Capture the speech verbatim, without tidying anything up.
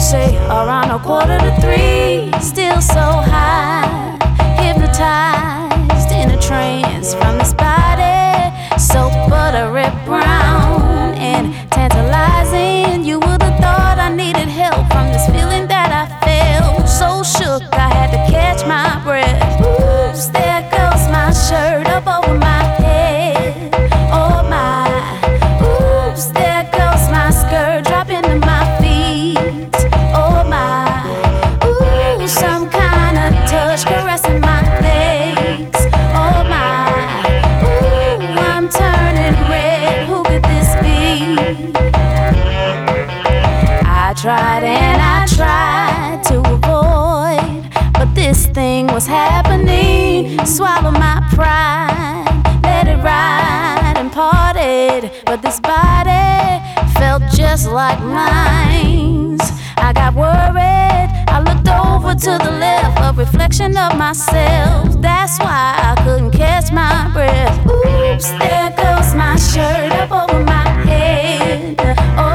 say around a quarter to three. Still so high, hypnotized in a trance from this body, so buttery brown and tantalizing. You would have thought I needed help from this feeling that I felt. So shook I had to catch my breath. Oops, there goes my shirt up over my head. Oh my, oops, there goes my skirt dropping to my feet. Oh my, ooh, some kind of touch caressing my legs. Oh my, ooh, I'm turning red. Who could this be? I tried and I tried to avoid, but this thing was happening. Swallow my pride, let it ride and parted, but this body felt just like mine. I got worried, I looked over to the left, a reflection of myself. That's why I couldn't catch my breath. Oops, there goes my shirt up over my head.